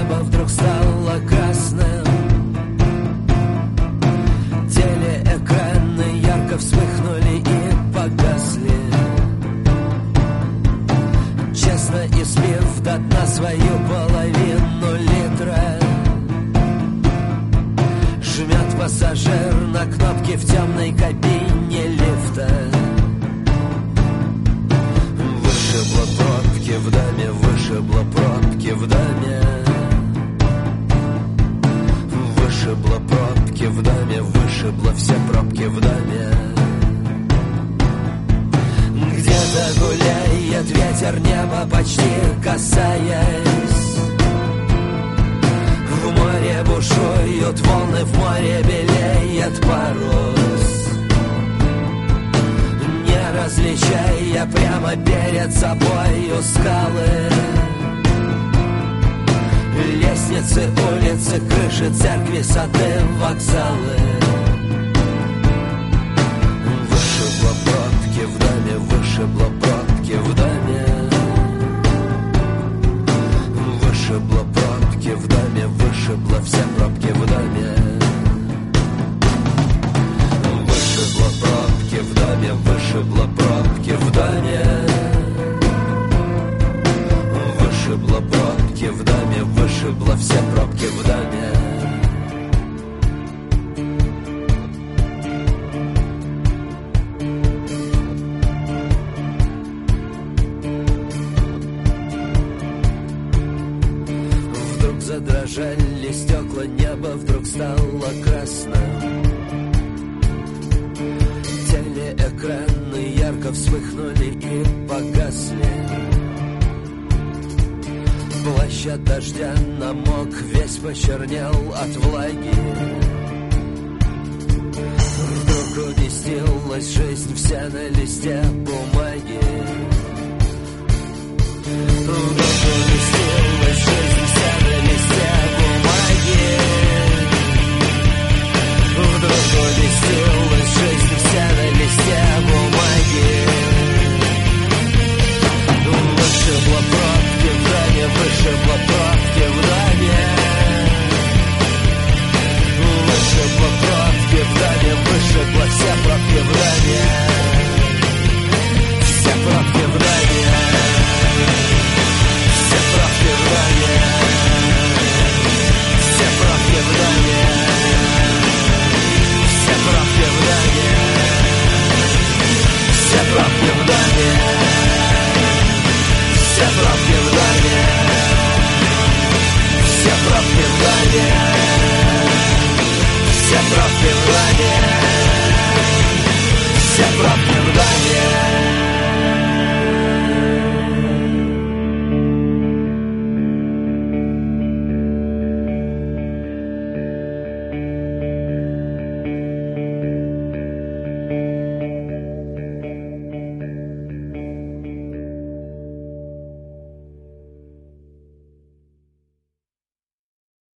небо вдруг стало красным. Телеэкраны ярко вспыхнули и погасли. Честно испив до дна свою половину литра, жмет пассажир на кнопки в темной кабине лифта. Вышибло пробки в доме, вышибло пробки в доме. Вышибло пробки в доме, вышибло все пробки в доме. Где-то гуляет ветер, небо почти касаясь. В море бушуют волны, в море белеет парус. Не различая прямо перед собою скалы, лестницы, улицы, крыши, церкви, сады, вокзалы. Вышибло пробки в доме, вышибло пробки в доме. Вышибло пробки в доме, вышибло все пробки в доме. Вышибло пробки в доме, вышибло пробки в доме. Вышибло пробки в доме, вышибло все пробки в доме. Вдруг задрожали стекла, небо вдруг стало красным. Телеэкраны ярко вспыхнули и погасли. Плащ от дождя намок, весь почернел от влаги. Вдруг уместилась жизнь вся на листе бумаги. Вдруг уместилась жизнь вся на листе бумаги. Вдруг уместилась жизнь вся на листе бумаги. Вышибло пробки в доме, вышибло пробки в доме. Вышибло пробки в доме, вышибло все пробки в доме. Все пробки в доме. Все пробки в доме. Все пробки в доме. Все пробки в доме. Все пробки в доме. Все пробки в доме. Все пробки в доме. Все пробки в доме. Все пробки в доме.